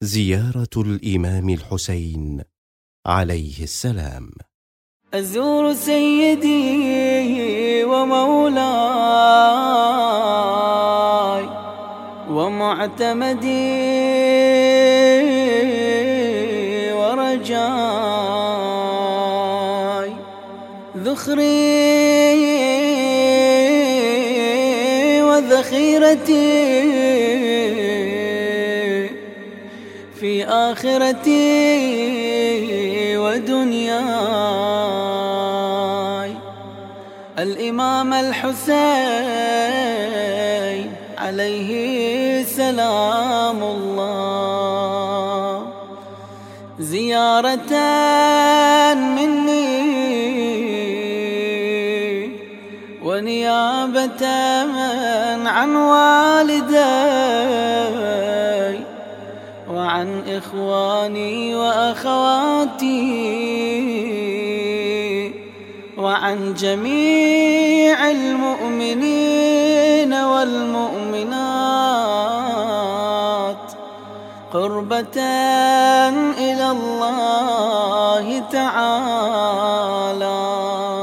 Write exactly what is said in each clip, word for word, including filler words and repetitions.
زيارة الإمام الحسين عليه السلام. أزور سيدي ومولاي ومعتمدي ورجاي، ذخري وذخيرتي في آخرتي ودنياي. الإمام الحسين عليه سلام الله، زيارة مني ونيابة عن والدي وعن إخواني وأخواتي وعن جميع المؤمنين والمؤمنات، قربة إلى الله تعالى.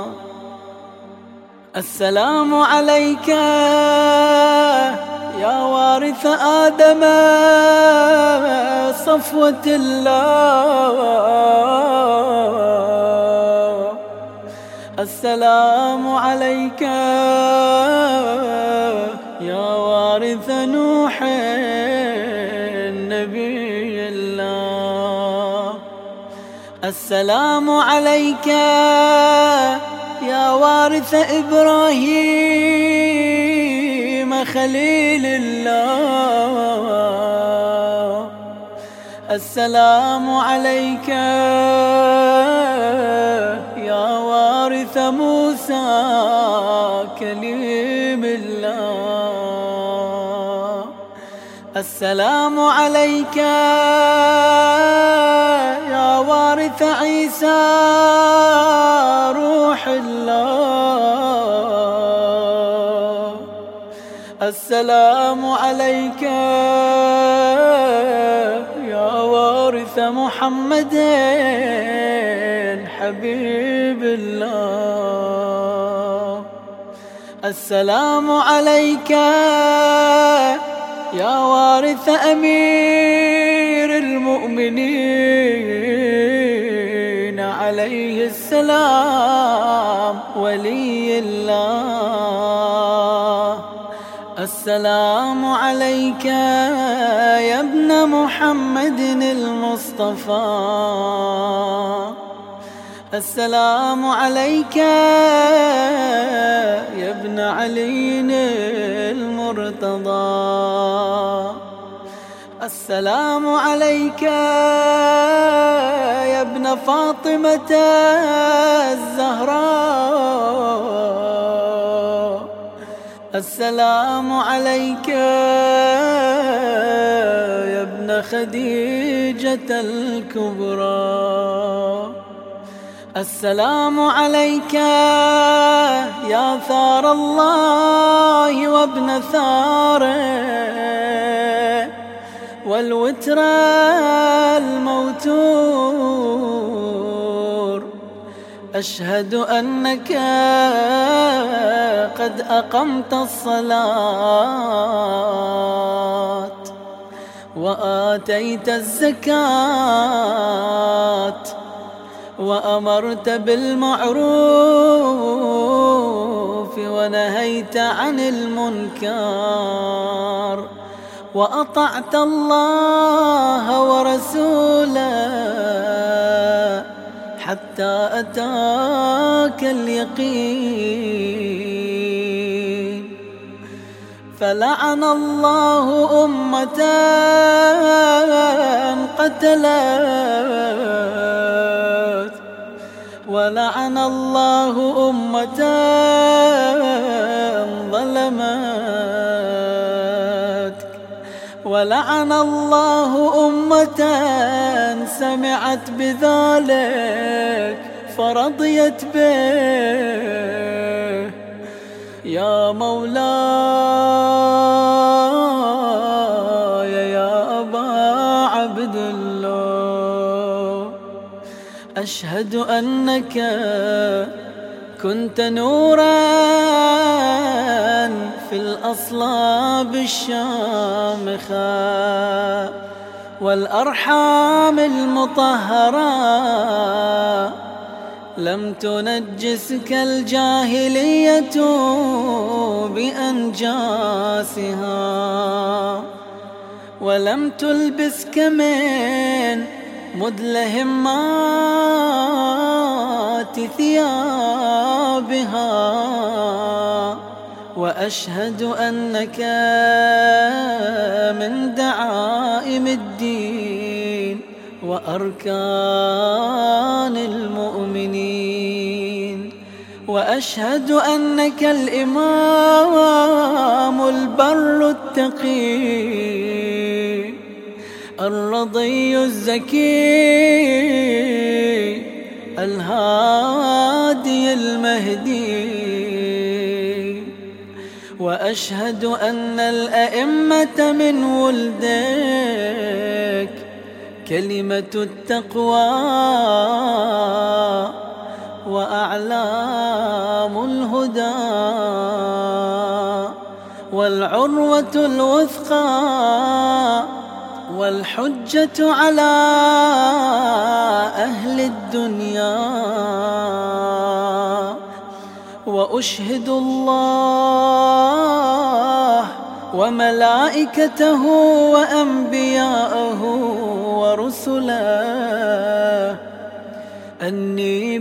السلام عليك يا وارث آدم صفوة الله، السلام عليك يا وارث نوح نبي الله، السلام عليك يا وارث إبراهيم خليل الله، السلام عليك يا وارث موسى كليم الله، السلام عليك يا وارث عيسى روح الله، السلام عليك يا وارث محمد حبيب الله، السلام عليك يا وارث أمير المؤمنين عليه السلام ولي الله، السلام عليك يا ابن محمد المصطفى، السلام عليك يا ابن علي المرتضى، السلام عليك يا ابن فاطمة الزهراء، السلام عليك يا ابن خديجة الكبرى، السلام عليك يا ثار الله وابن ثاره والوتر الموتور، أشهد أنك قد أقمت الصلاة وآتيت الزكاة وأمرت بالمعروف ونهيت عن المنكر وأطعت الله ورسوله حتى أتاك اليقين. فلعن الله أمة قتلت ولعن الله أمة ظلمت ولعن الله أمة سمعت بذلك فرضيت به. يا مولاي يا أبا عبد الله. أشهد أنك كنت نورا في الأصلاب الشامخة والأرحام المطهرة، لم تنجسك الجاهلية بأنجاسها، ولم تلبسك من مدلهمات ثيابها. وأشهد أنك من دعائم الدين وأركان المؤمنين. وأشهد أنك الإمام البر التقي الرضي الزكي الهادي المهدي. وأشهد أن الأئمة من ولدك كلمة التقوى وأعلام الهدى والعروة الوثقى والحجة على أهل الدنيا. وأشهد الله وملائكته وأنبياءه ورسله أني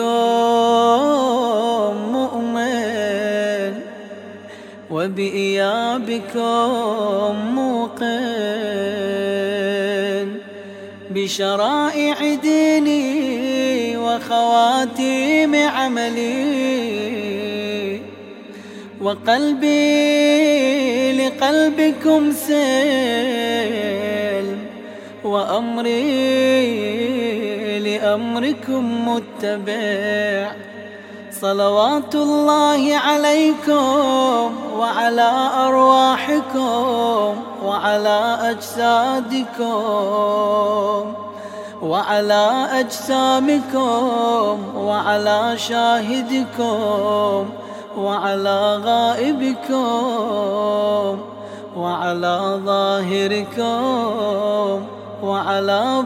بكم مؤمن وبإيابكم موقن، بشرائع ديني وخواتيم عملي، وقلبي لقلبكم سلم، وأمري لأمركم متبع. صلوات الله عليكم وعلى أرواحكم وعلى أجسادكم وعلى أجسامكم وعلى شاهدكم وعلى غائبكم وعلى ظاهركم وعلى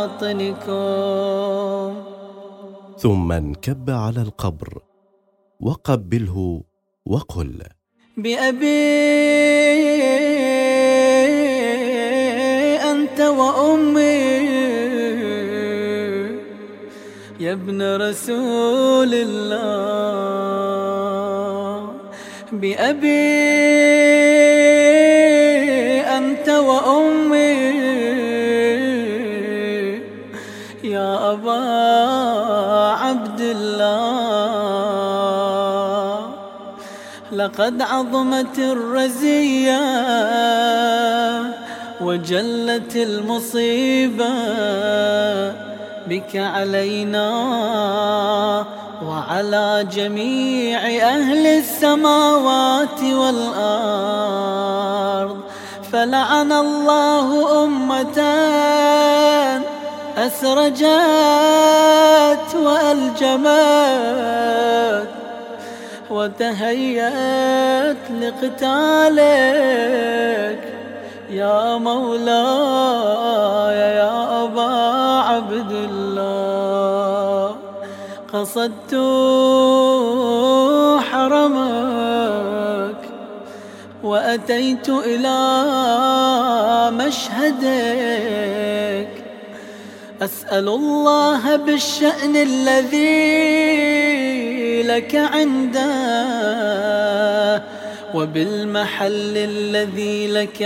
باطنكم. ثم انكب على القبر وقبله وقل: بأبي أنت وأمي يا ابن رسول الله. بأبي أنت وأمي يا أبا عبد الله. لقد عظمت الرزية وجلت المصيبة بك علينا وعلى جميع أهل السماوات والأرض. فلعن الله أمة أسرجت وألجمت وتهيأت لقتالك يا مولاي يا أبا عبد الله. قصدت حرمك وأتيت إلى مشهدك، أسأل الله بالشأن الذي لك عنده وبالمحل الذي لك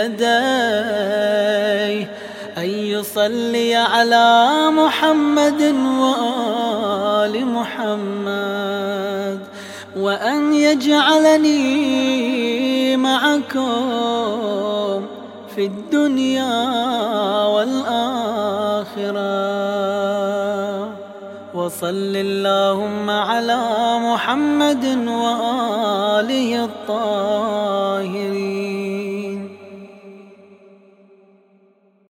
لديه أن يصلي على محمد وآل محمد، وأن يجعلني معكم في الدنيا والآخرة. وصل اللهم على محمد وآله الطاهرين